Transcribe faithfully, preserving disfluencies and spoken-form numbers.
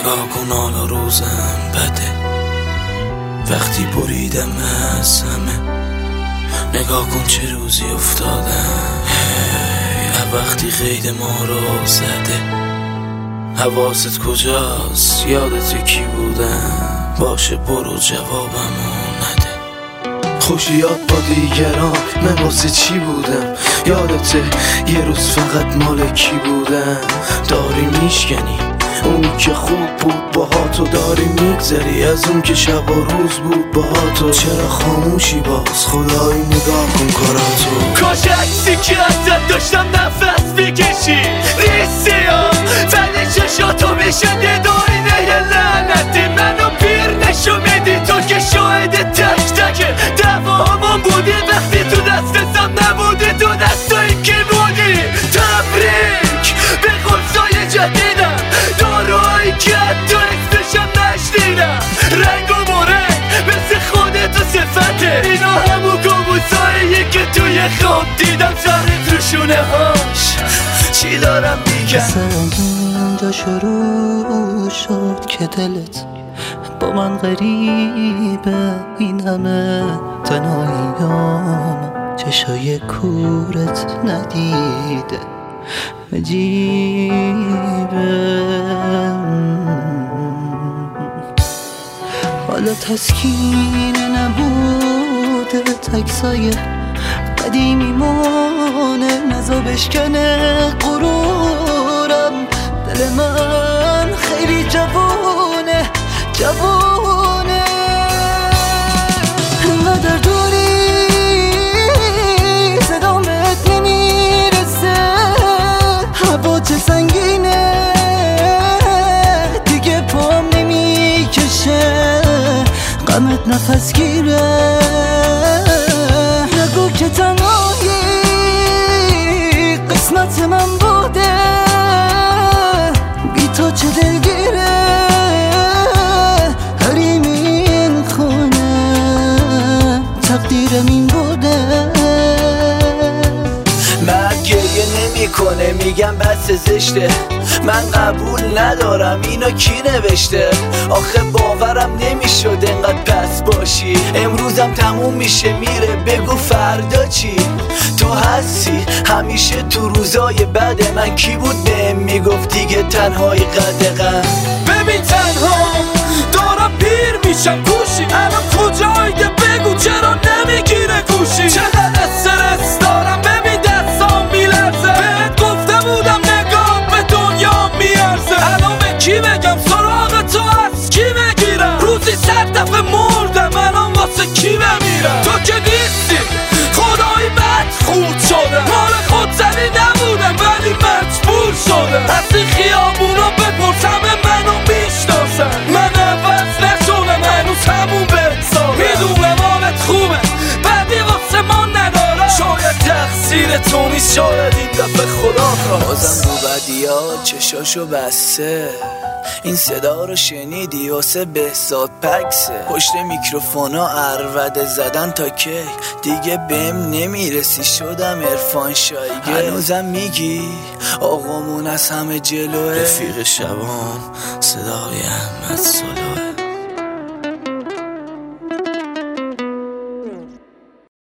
نگاه کن حالا روزم بده وقتی بریدم از همه. نگاه کن چه روزی افتادم هی وقتی قید ما رو زده. حواست کجاست؟ یادت کی بودم؟ باشه برو جوابمو نده. خوشیات با دیگران من واسه چی بودم؟ یادته یه روز فقط مال کی بودم؟ داری میشکنی اونی که خوب بود باها تو، داری میگذری از اون که شب و روز بود باها تو. چرا خاموشی باز؟ خدایی نگاه کن کاراتو. کاش عکسی که ازت داشتم نفس بکشی نیستی ها ولی چشاتو میشنده داینه یه لعنتی منو پیر نشو میدی تو که شاهد تک تک دوامان بودی وقتی تو دستم نبودی تو دستایی که بودی. تبریک به قرصای جدیدم داروهایی که حتی اسمشم نشنیدم. رنگ و مرنگ مثل خودت و صفته اینا همون کابوساییه که توی خواب دیدم سرت رو شونه هاش. چی دارم میگم؟ مثل اونجا شروع شد که دلت با من غریبه این همه تنهاییام چشای کورت ندیده عجیبه. حالا تسکین نبوده تکسایه قدیمی مونه نزا بشکنه غرورم. دل من خیلی جوونه جوونه انقدر دوری صدامت نمیرسه هوا چه سنگینه دیگه پام نمیکشه غمت نفس گیره. نگو که تنهایی قسمت من بوده بی تو چه دلگیره حریم این خونه تقدیرم این بوده. مرد گریه نمی کنه میگم بس زشته من قبول ندارم اینو کی نوشته؟ آخه باورم نمیشد انقدر پس باشی. امروزم تموم میشه میره بگو فردا چی؟ تو هستی همیشه تو روزای بد من. کی بود بهم میگفت دیگه تنهایی قدغن؟ ببین تنها دارم پیر میشم گوشی الان کجایده بگو چرا نمیگیره گوشی؟ چقدر استرس دارم ببین دستام میلرزه بهت گفته بودم نگاه به دنیا میارزه. الان به کی بگم سراغ تو از کی بگیرم؟ روزی صد دفعه مردم الان واسه کی بمیرم؟ تو که نیستی خدایی بد خود شدم مال خود زنی نبودم ولی مجبور شدم از این خیابونا بپرس همه منو میشناسن. من عوض نشدم هنوز همون بحسابم میدونم حالت خوبه بعدی واسه ما ندارم. شاید تقصیر تو نیست شاید این دفعه خدا خواست. بازم رو بدیات چشاشو بسته این صدا رو شنیدی واسه بهزاد پکسه. پشت میکروفونا عربده زدن تا کی دیگه بهم نمیرسی شدم عرفان شایگه. هنوزم میگی آقامون از همه جلوه رفیق شبام صدای احمد ساله.